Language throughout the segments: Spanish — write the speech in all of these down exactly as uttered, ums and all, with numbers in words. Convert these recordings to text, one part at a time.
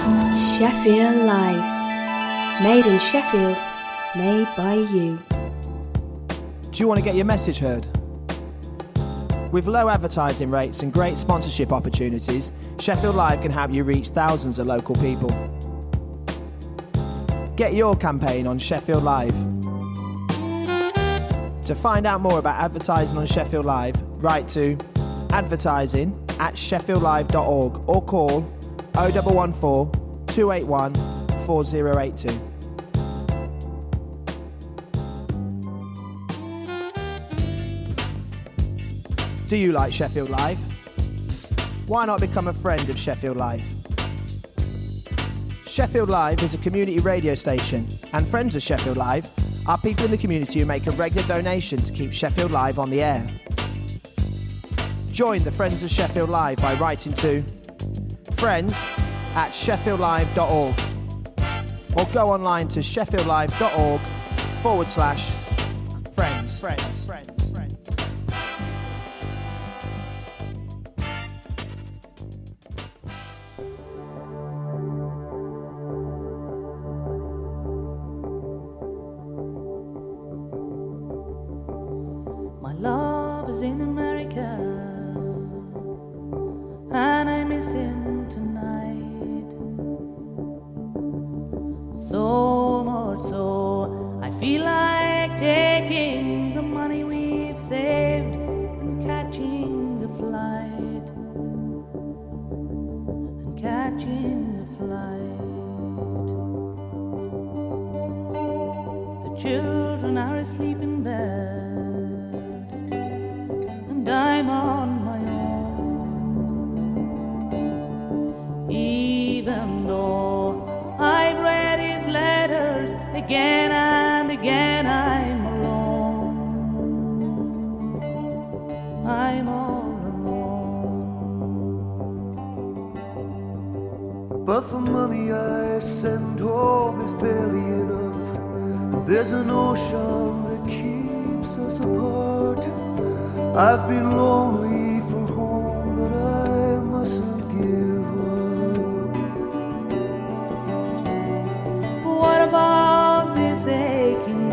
Sheffield Live. Made in Sheffield, made by you. Do you want to get your message heard? With low advertising rates and great sponsorship opportunities, Sheffield Live can help you reach thousands of local people. Get your campaign on Sheffield Live. To find out more about advertising on Sheffield Live, write to advertising at sheffield live dot org or call oh one one four, two eight one, four oh eight two. Do you like Sheffield Live? Why not become a friend of Sheffield Live? Sheffield Live is a community radio station, and friends of Sheffield Live are people in the community who make a regular donation to keep Sheffield Live on the air. Join the Friends of Sheffield Live by writing to friends at sheffield live dot org or go online to sheffield live dot org forward slash friends. Friends. Friends. Love is in America, and I miss him tonight. So much so, I feel like taking the money we've saved and catching a flight, and catching a flight. The children are asleep in bed, I'm on my own. Even though I've read his letters again and again, I'm alone. I'm all alone. But the money I send home is barely enough. There's an ocean that keeps us apart. I've been lonely for home, but I mustn't give up. What about this aching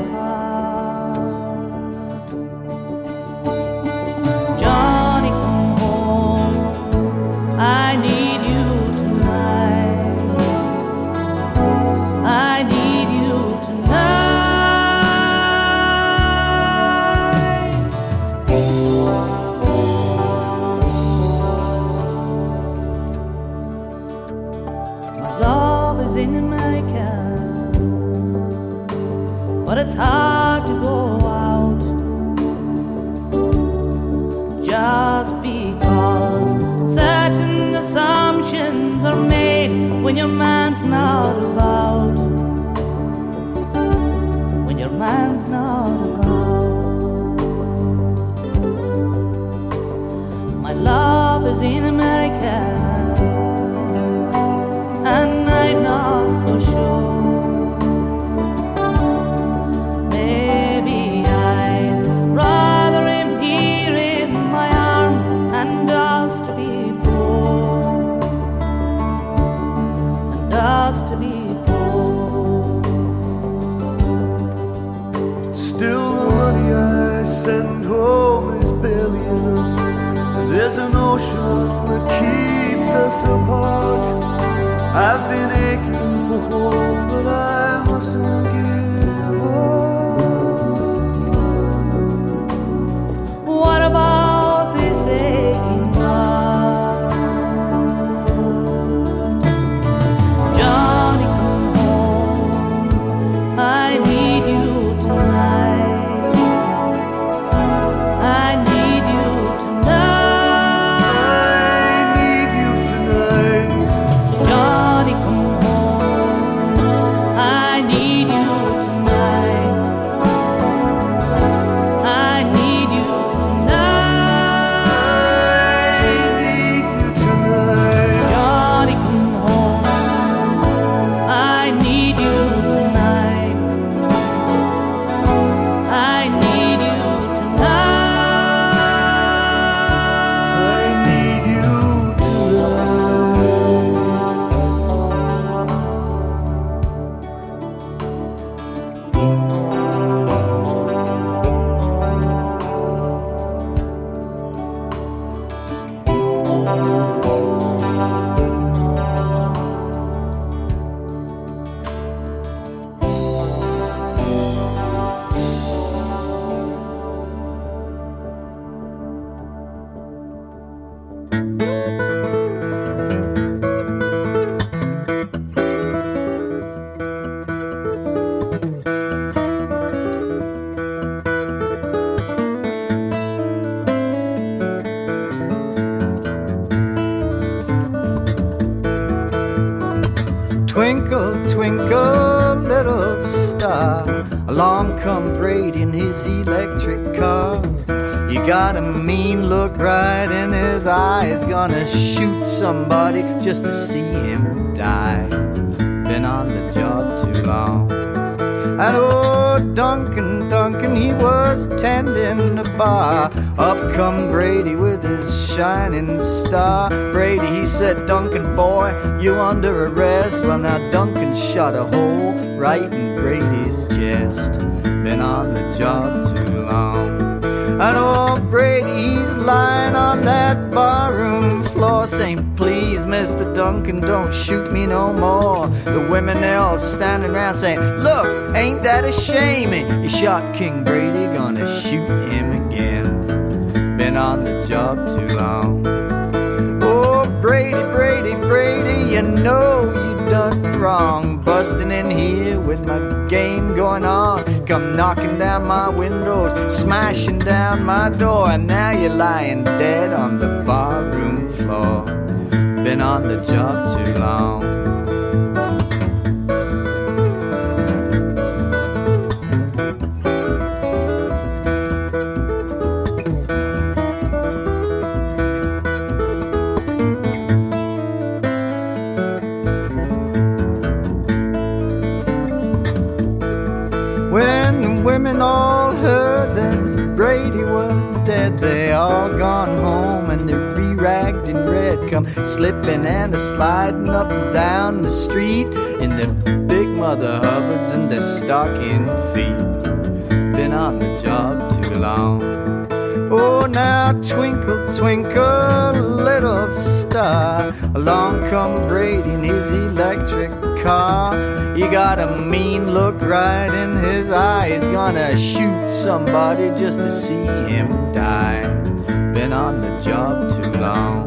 heart? Johnny, come home. I need you tonight. I need you tonight. In America, but it's hard to go out just because certain assumptions are made when your man's not about. When your man's not about. My love is in America, and I'm not so sure. Maybe I'd rather him here in my arms and us to be poor, and us to be poor. Still the money I send home is barely enough, and there's an ocean that keeps us apart. I've been aching for home, but I mustn't give up. What about this aching heart? Johnny, come home. I need you tonight. I need you tonight. I need you tonight. Johnny, come Twinkle, twinkle, little star, along come Brady in his electric car. You got a mean look right in his eyes, gonna shoot somebody just to see him die. Been on the job too long. And oh, Duncan, Duncan, he was tending the bar. Up come Brady with his shining star. Brady, he said, Duncan, boy, you under arrest. Well, now Duncan shot a hole right in Brady's chest. Been on the job too long. And oh, Brady, he's lying on that barroom floor saying, please, Mister Duncan, don't shoot me no more. The women, they all standing around saying, look, ain't that a shame? You shot King Brady, gonna shoot him again. Been on the job too long. Oh, Brady, Brady, Brady, you know you done wrong. Busting in here with my game going on. Come knocking down my windows, smashing down my door. And now you're lying dead on the barroom floor. Been on the job too long. Women all heard that Brady was dead. They all gone home and they're re-ragged in red, come slipping and a-sliding up and down the street in their big Mother Hubbards and their stocking feet. Been on the job too long. Oh, now twinkle, twinkle, little star, along come Brady in his electric car. You got a mean look right in his eye. He's gonna shoot somebody just to see him die. Been on the job too long.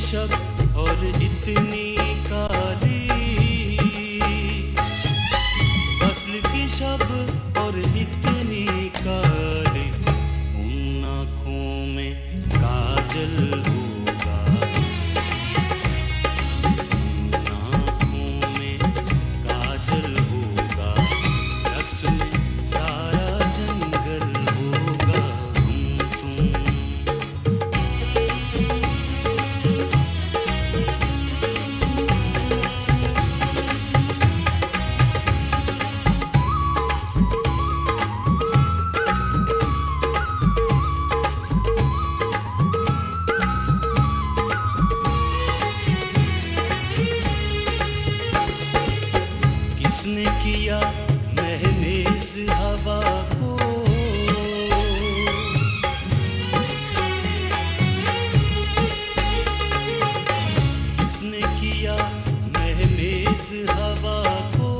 शब और इतनी काली, फसल की शब और इतनी काली, उन आँखों में काजल होगा, उन आँखों में काजल होगा, रक्स में सारा जंगल होगा, हम तुम किसने किया महनेज़ हवा को, किसने किया महनेज़ हवा को,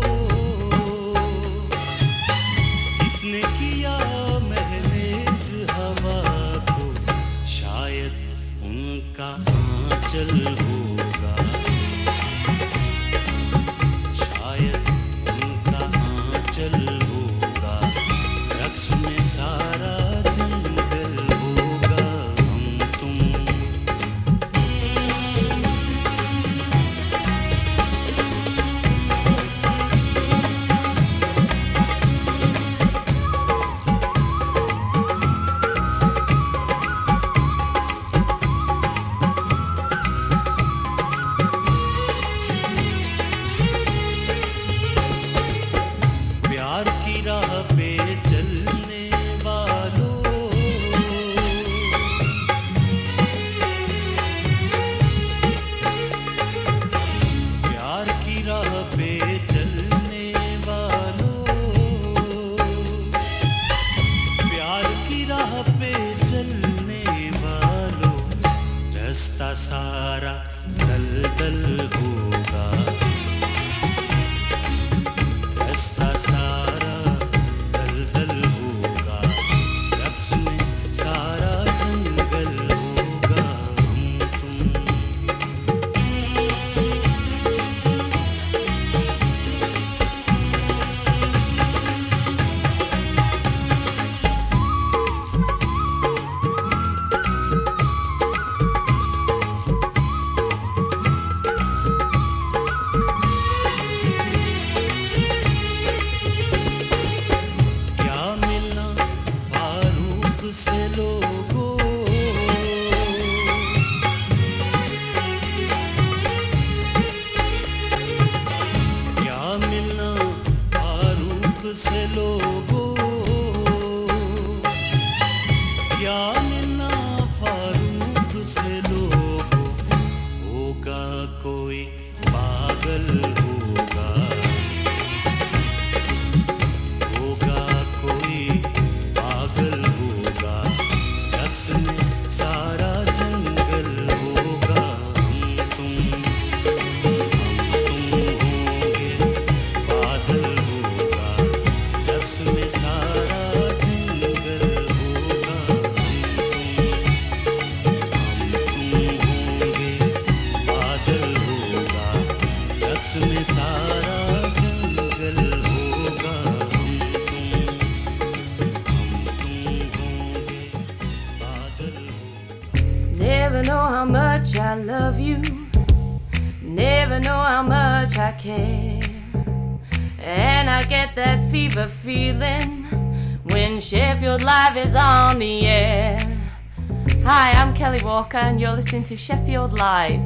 किसने किया महनेज़ हवा को, शायद उनका आंचल होगा, शायद उनका आंचल होगा, रक्स में सारा जंगल होगा, हम तुम प्यार की राह पे चलने वालों, प्यार की राह पे चलने वालों, प्यार की राह पे चलने वालों, रास्ता सारा दलदल होगा, रास्ता सारा दलदल होगा, रक्स में सारा जंगल होगा, हम तुम क्या मिलना फारूक से लोगों, क्या मिलना फारूक से लोगों, क्या मिलना फारूक से लोगों, होगा कोई पागल होगा, होगा कोई पागल होगा, रक्स में सारा जंगल होगा, हम तुम हम तुम होंगे बादल होगा, रक्स में सारा जंगल होगा, हम तुम हम तुम होंगे बादल होगा, रक्स में सारा जंगल होगा, हम Never know how much I love you, never know how much I care, and I get that fever feeling when Sheffield Live is on the air. Hi, I'm Kelly Walker and you're listening to Sheffield Live.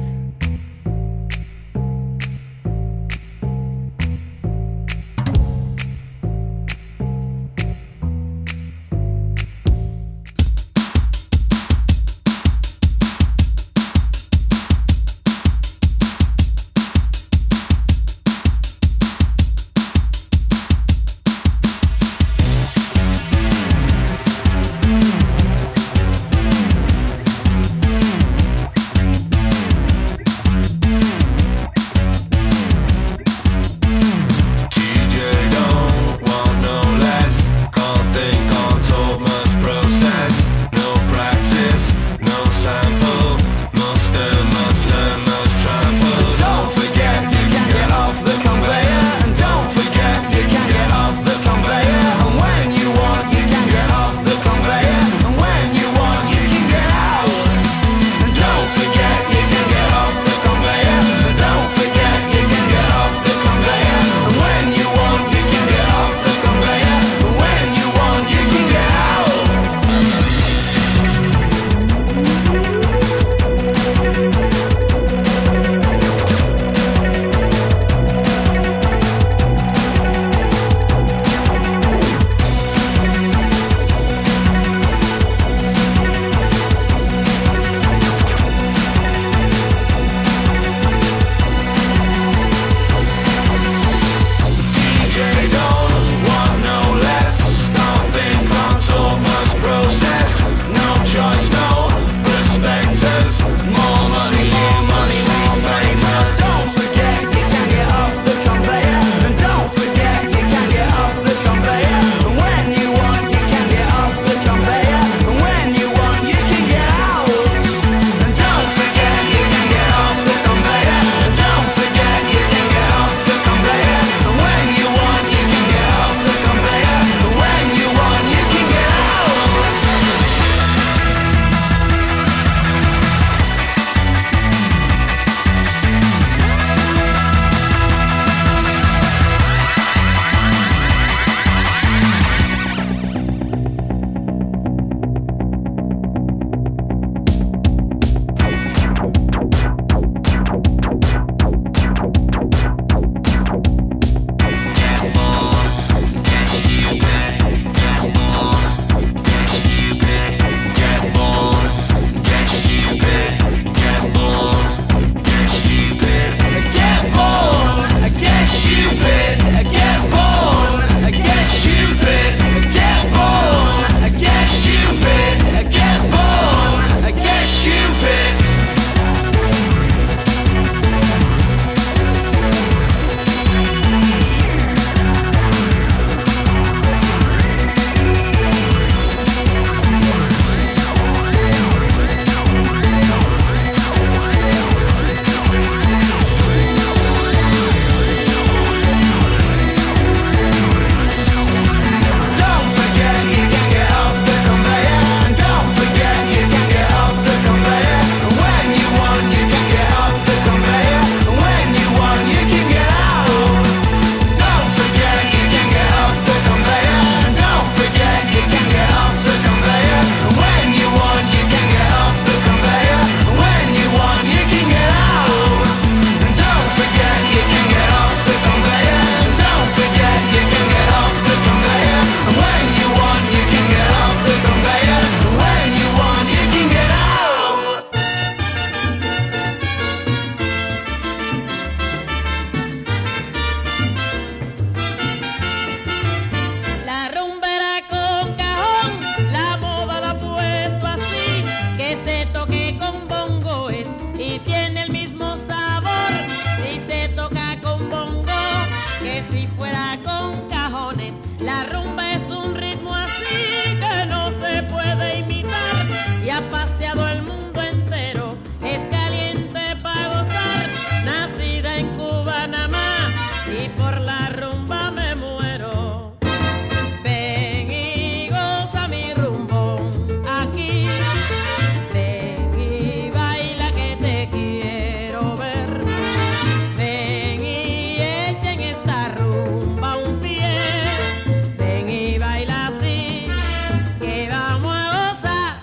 paseado el mundo entero, es caliente para gozar, nacida en Cuba nada más, y por la rumba me muero. Ven y goza mi rumbón aquí, ven y baila que te quiero ver, ven y echa en esta rumba un pie, ven y baila así, que vamos a gozar.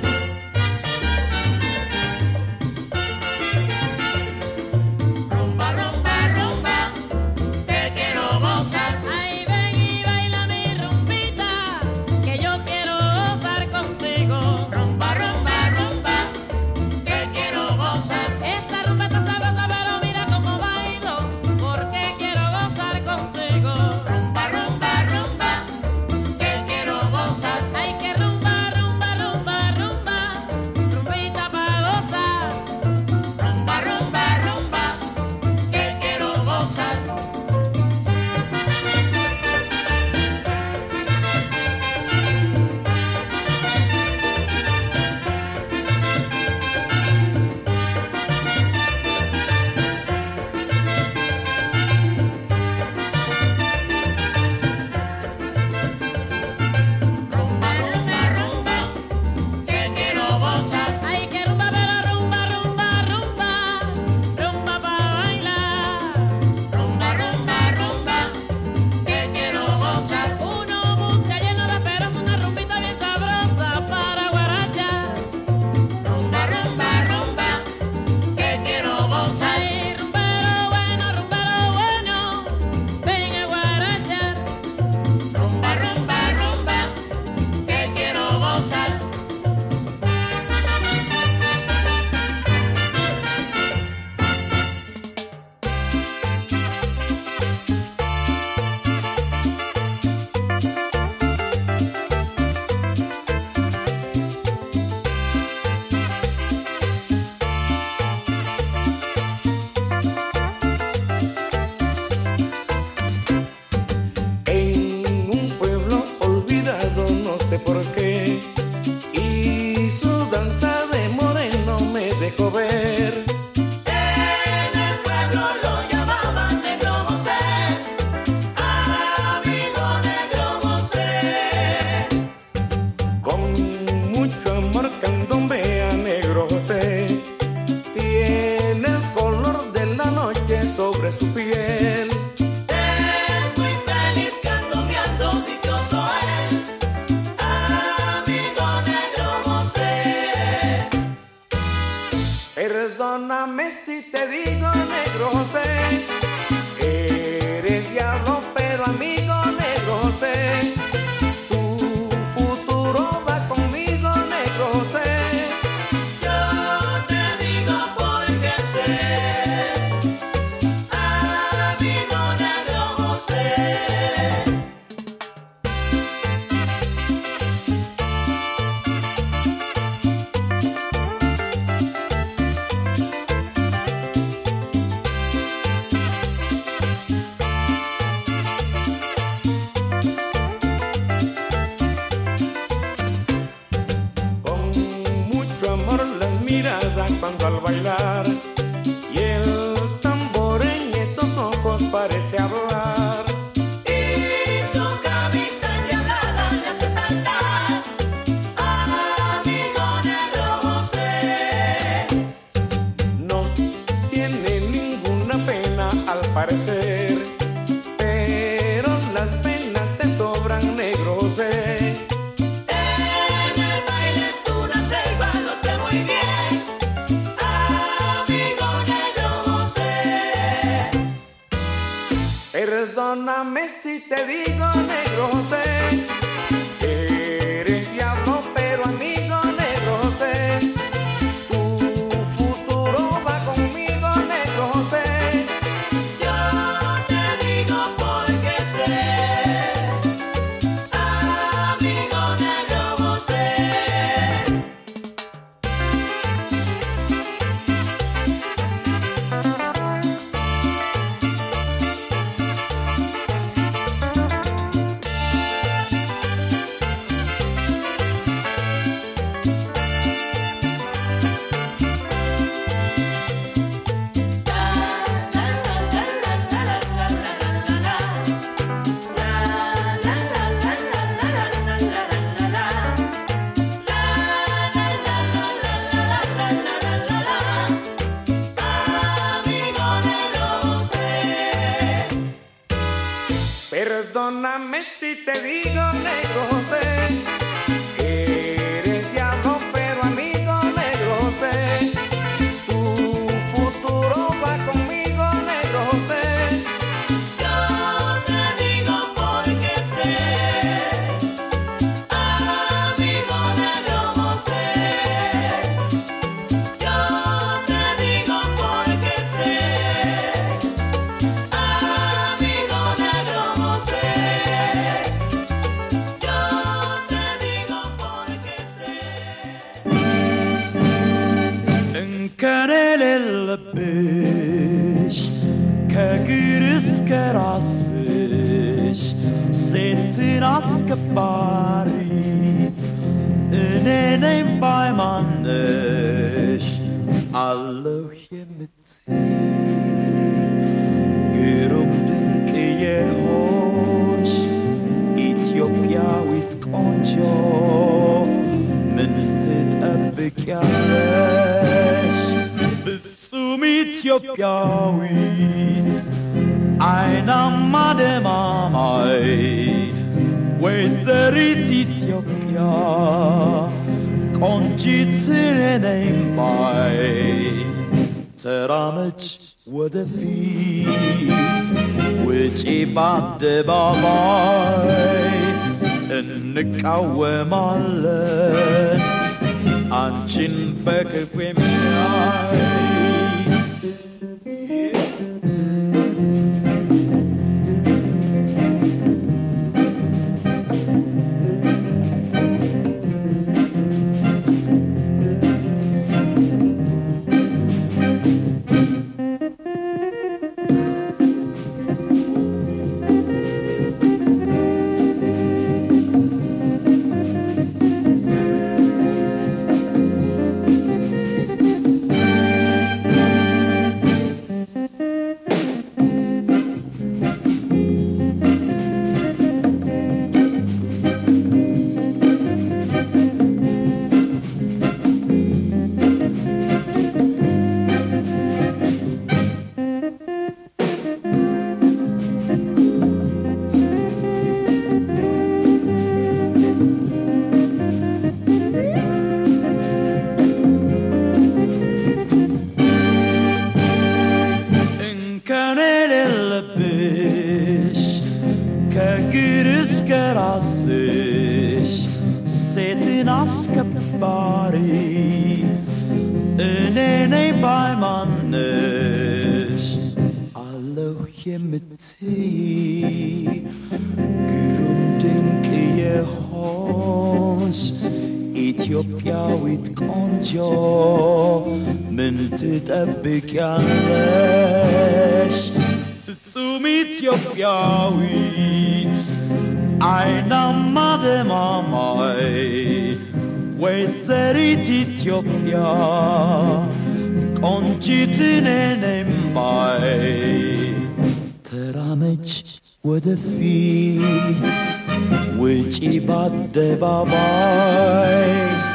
Rumba, rumba, rumba, te quiero gozar. Ay, ven y baila mi rumbita, que yo quiero gozar contigo. Rumba, rumba, rumba, te quiero gozar. Esta rumba está sabrosa, pero mira cómo bailo, porque quiero gozar contigo. Rumba, rumba, rumba, que quiero gozar. Ay, que rumba, rumba, rumba, rumba, rumbita pa' gozar. Rumba, rumba, rumba, que quiero gozar. Rumba, rumba, rumba, que quiero gozar. Ay, que rumba, pero rumba, rumba, rumba, rumba pa' bailar. Rumba, rumba, rumba, que quiero gozar. Uno busca lleno de peros una rumbita bien sabrosa para guarachar. Rumba, rumba, rumba, que quiero gozar. Ay, rumbero bueno, rumbero bueno, ven a guarachar. Rumba, rumba, rumba, que quiero gozar. En un pueblo olvidado, no sé por qué, y su danza de moreno me dejó ver. En el pueblo lo llamaban Negro José, amigo Negro José. Con mucho amor candombea Negro José, tiene el color de la noche sobre su piel. Es muy feliz candombeando, dichoso él, amigo Negro José. Perdóname si te digo Negro José, eres diablo pero amigo Negro José, tu futuro va conmigo Negro José. Yo te digo porque sé, amigo Negro José. Con mucho amor las miradas cuando al bailar, y el tambor en estos ojos parece hablar. Y su camisa enredada le hace saltar, amigo Negro José. No tiene ninguna pena al parecer, pero las penas te sobran Negro José. En el baile es una selva, lo sé muy bien, amigo Negro José. Perdóname si te digo Negro José, eres diablo pero amigo Negro José, tu futuro va conmigo Negro José. Yo te digo porque sé, amigo Negro José. Perdóname si te digo, negro José, que eres diablo, pero amigo, negro José. Tu futuro va conmigo, negro José. Yo te digo porque sé, amigo negro José. Yo te digo porque sé, amigo negro José. Yo te digo porque sé. እንከኔ የሌለብሽ ከእግር እስከ ራስሽ ሴትን አስከባሪ እኔ ነኝ ባይ ማነሽ አለሁ የምትይ ግሩም ድንቅ የሆንሽ ኢትዮጵያዊት ቆንጆ ምን ትጠብቂያለሽ? ፍጹም ኢትዮጵያዊት አይናማ ደማማይ ወይዘሪት ኢትዮጵያ ቆንጂት እኔ ነኝ ባይ ተራመች ወደፊት ውጪ በአደባባይ እንቃወማለን አንቺን በክፉ የሚያይ ኢትዮጵያዊት ቆንጆ ምን ትጠብቂያለሽ? ፍጹም ኢትዮጵያዊት አይናማ ደማማይ ወይዘሪት ኢትዮጵያ ቆንጂት እኔ ነኝ ባይ ተራመች ወደፊት ውጪ በአደባባይ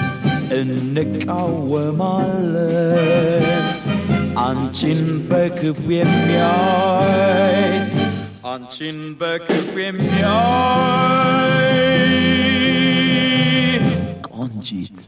እንቃወማለን አንቺን በክፉ የሚያይ አንቺን በክፉ የሚያይ ቆንጂት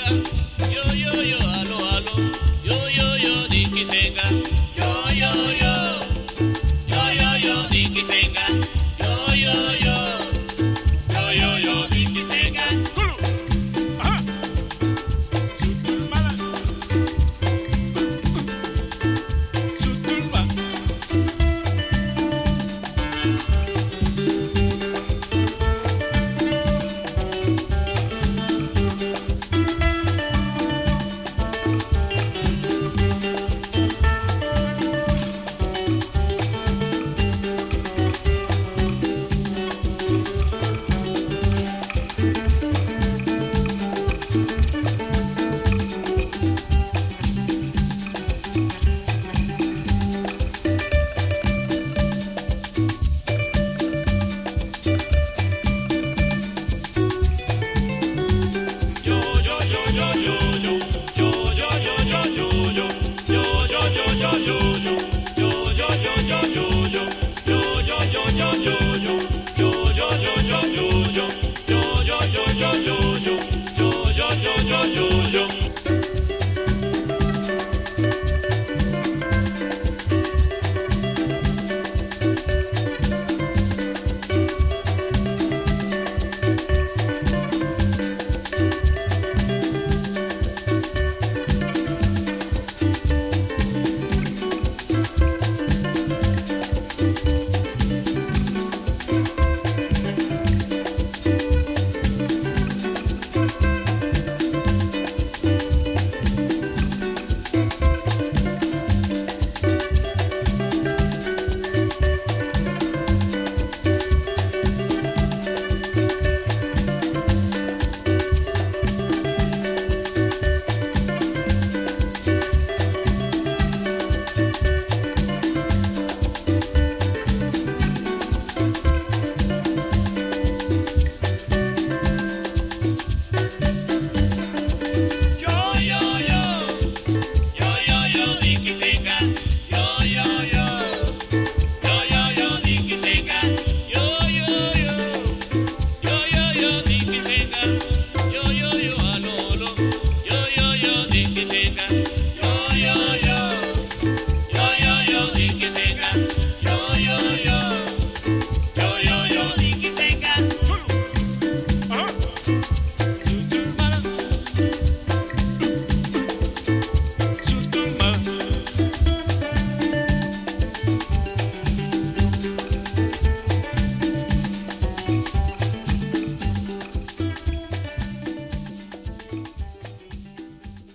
yo, yo, yo.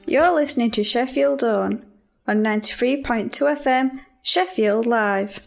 You're listening to Sheffield Dawn on ninety-three point two F M, Sheffield Live.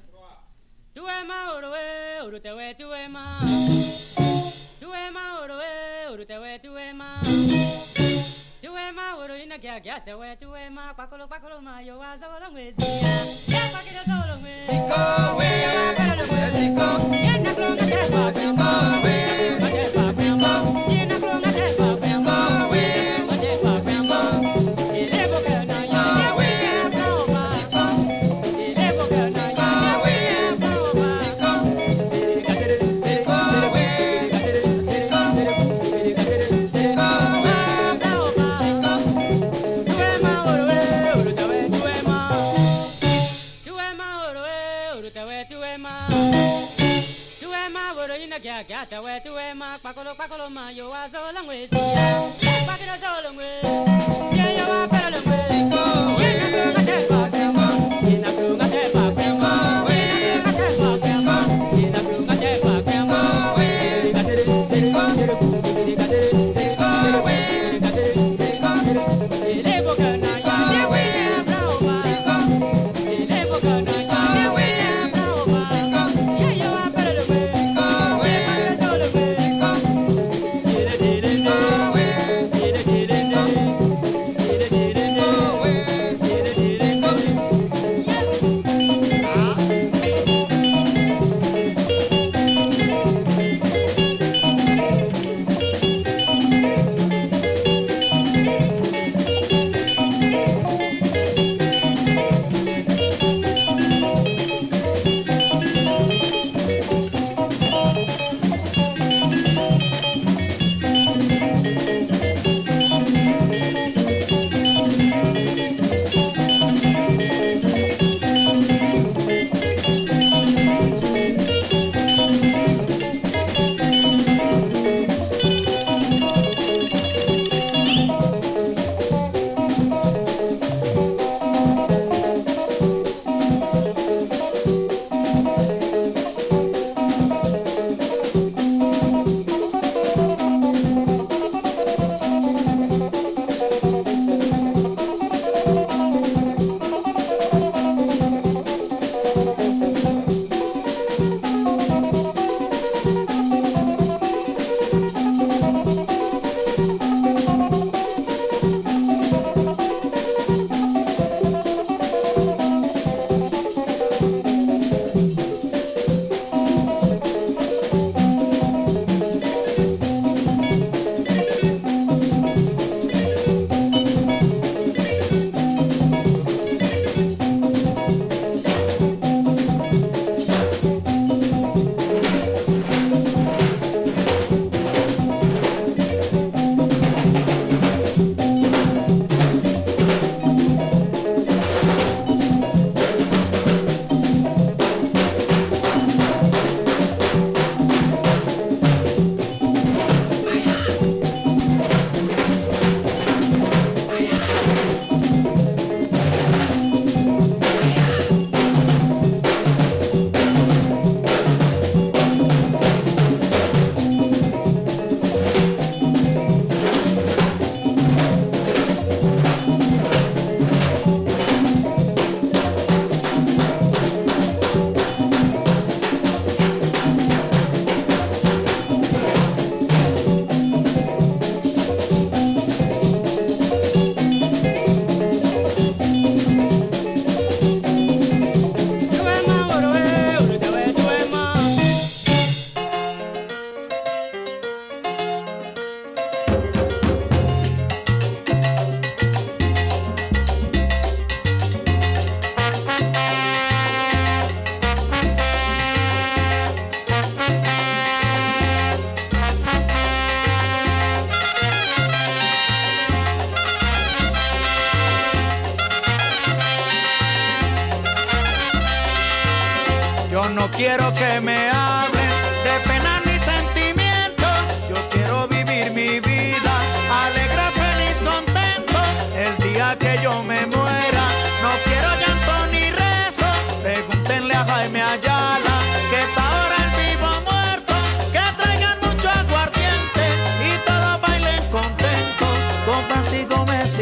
No quiero que me hablen de pena ni sentimiento. Yo quiero vivir mi vida alegre, feliz, contento. El día que yo me muera, no quiero llanto ni rezo. Pregúntenle a Jaime Ayala, que es ahora el vivo muerto. Que traigan mucho aguardiente y todos bailen contentos con Francisco Gómez y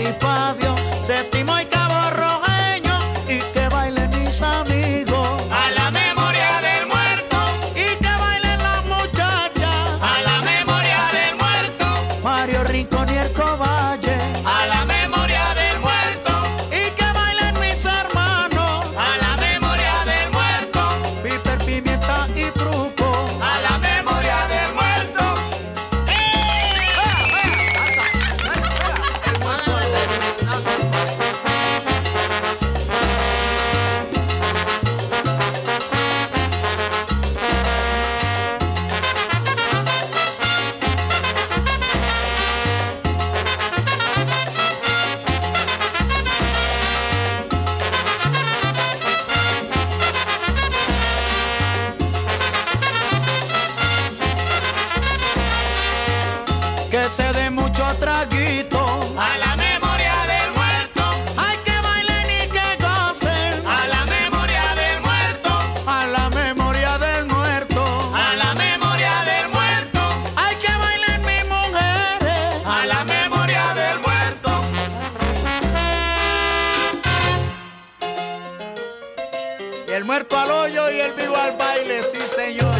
Pavio, Séptimo y Cabo Rojeño, y que bailen mis amigos. A la memoria del muerto. Y que bailen las muchachas. A la memoria del muerto. Mario Rincón y el Covalle. A la memoria del muerto. Y que bailen mis hermanos. A la memoria del muerto. Piper, Pimienta y Truco. A la memoria del muerto. Que se dé mucho traguito. A la memoria del muerto. Hay que bailen y que gocen. A la memoria del muerto. A la memoria del muerto. A la memoria del muerto. Hay que bailen mis mujeres. A la memoria del muerto. Y el muerto al hoyo y el vivo al baile, sí señor.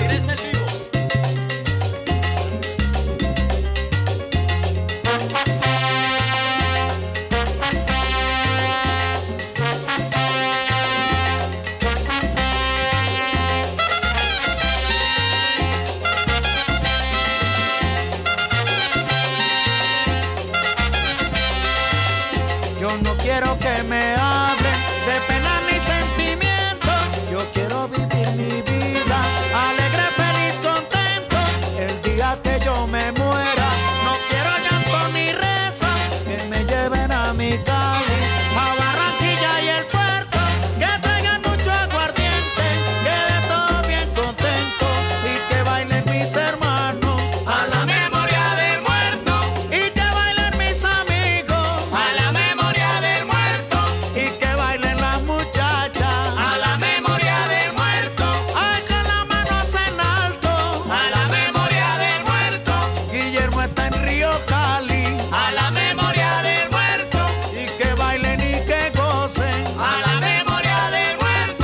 Yo no quiero que me hablen de pena ni sentimiento. Yo quiero vivir mi vida alegre, feliz, contento. El día que yo me muera, no quiero llanto ni reza. Que me lleven a mi Cali, a Barranquilla y el puerto. Que traigan mucho aguardiente, que de todo bien contento. Y que bailen mis hermanos. A la memoria del muerto. Y que bailen mis amigos. A la memoria del muerto. Y que bailen las muchachas. A la memoria del muerto. Ay, con las manos en alto. A la memoria del muerto. Guillermo está en Río Cali. A la memoria del muerto. Y que bailen y que gocen. A la memoria del muerto.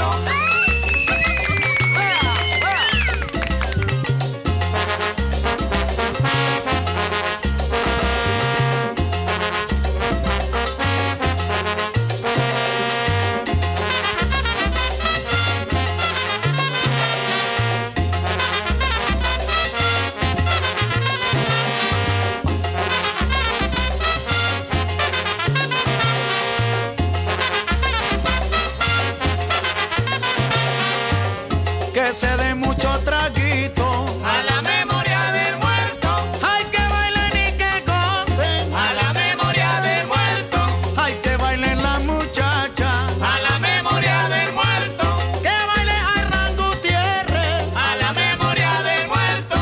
Que se dé mucho traguito. A la memoria del muerto. Ay, que bailen y que gocen. A la memoria del muerto. Ay, que bailen las muchachas. A la memoria del muerto. Que baile Hernán Gutiérrez. A la memoria del muerto.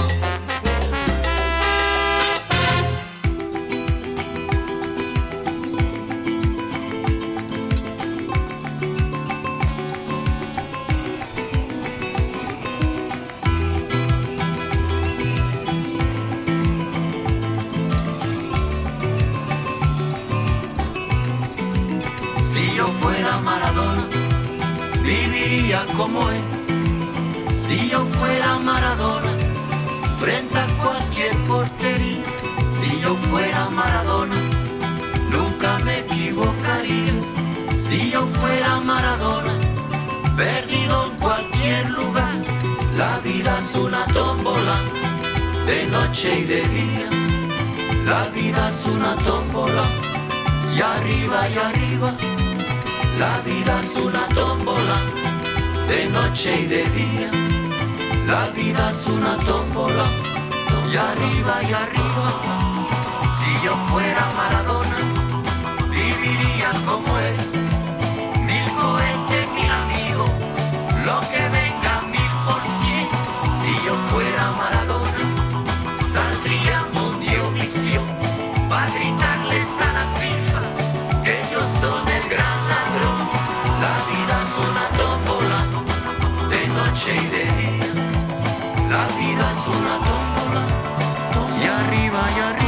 Si yo fuera Maradona, viviría como él. Si yo fuera Maradona, frente a cualquier portería. Si yo fuera Maradona, nunca me equivocaría. Si yo fuera Maradona, perdido en cualquier lugar. La vida es una tómbola, de noche y de día. La vida es una tómbola, y arriba y arriba. La vida es una tómbola, de noche y de día. La vida es una tómbola, y arriba y arriba. Si yo fuera Maradona, viviría como él. Mil cohetes, mil amigos, lo que venga mil por cien. Si yo fuera Maradona, saldría Mundiovisión para gritarles a la FIFA que ellos son el gran ladrón. La vida es una tómbola, de noche y de día. La vida es una tómbola, y arriba y arriba.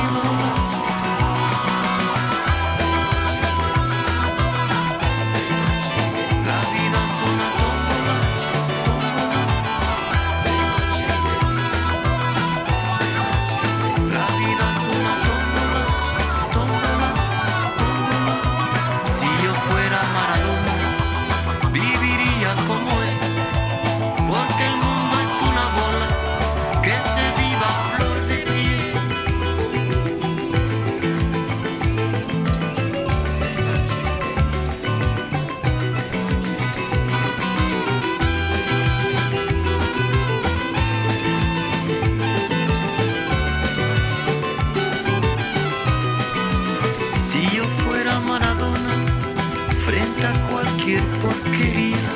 cualquier porquería.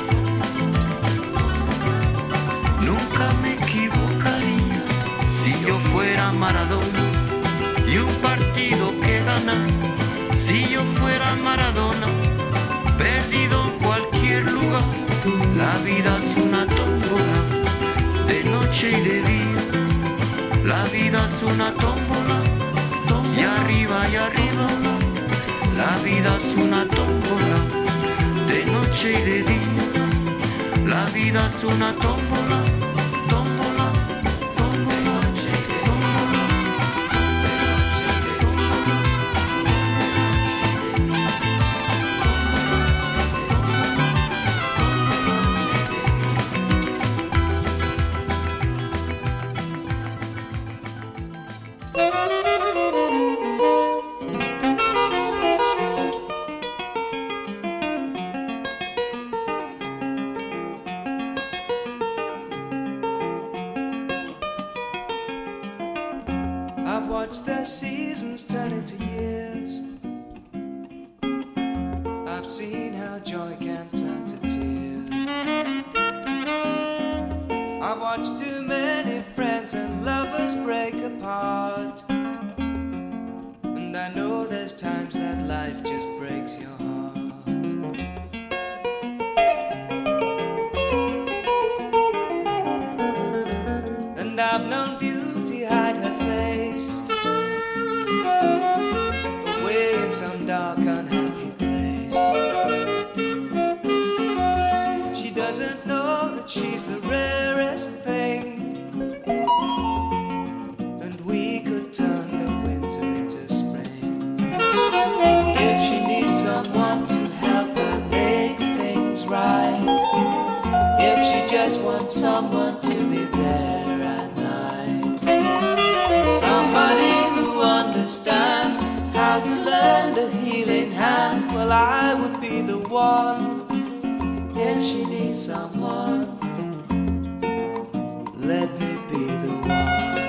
Nunca me equivocaría si yo fuera Maradona y un partido que gana. Si yo fuera Maradona, perdido en cualquier lugar. La vida es una tómbola, de noche y de día. La vida es una tómbola, y arriba y arriba. La vida es una tómbola, de noche y de día. La vida es una tómbola, tómbola, tómbola, tómbola. I've watched the seasons turn into years. I've seen how joy can turn to tears. I've watched too many friends and lovers break apart. And I know there's times that life just breaks your heart. And I've known beauty hide her face away in some dark unhappy place. She doesn't know that she's the rarest thing, and we could turn the winter into spring. If she needs someone to help her make things right, if she just wants someone to be there at night, somebody who understands how to lend a healing hand, well, I would be the one. If she needs someone, let me be the one.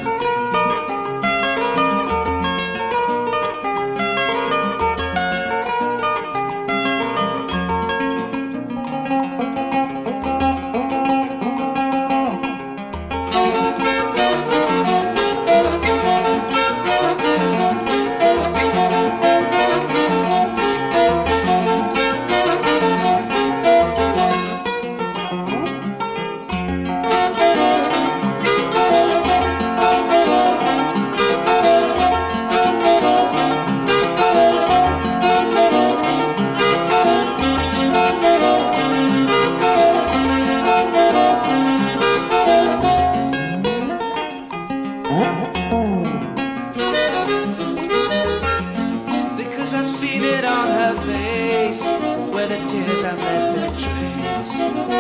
Because I've seen it on her face, where the tears have left their trace.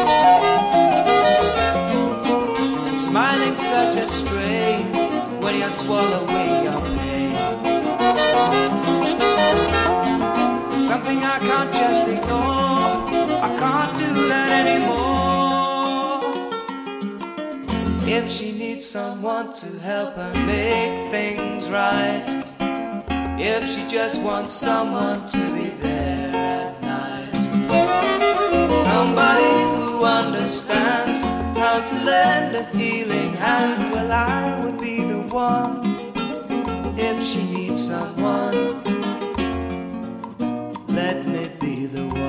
And smiling such a strain when you're swallowing your pain. It's something I can't just ignore. I can't do that anymore. If she needs someone to help her make things right, if she just wants someone to be there at night, somebody who understands how to lend a healing hand, well, I would be the one. If she needs someone, let me be the one.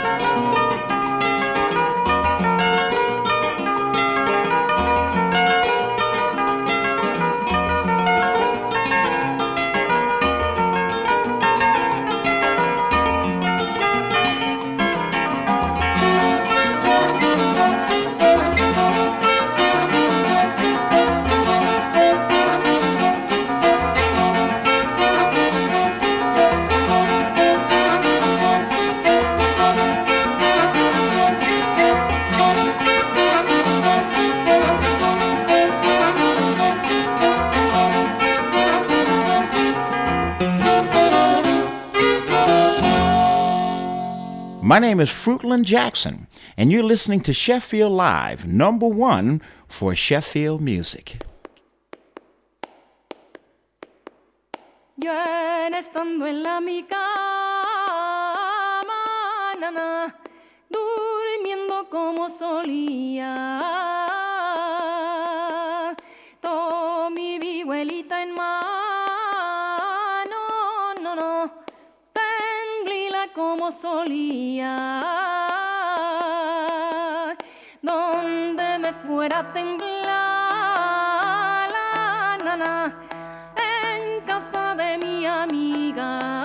My name is Fruitland Jackson, and you're listening to Sheffield Live, number one for Sheffield music. Yo en estando en la mi cama, na, na, como solía. Tomé mi vihuelita en mano, no, no, temblila como solía. Donde me fuera a temblar la nana, en casa de mi amiga.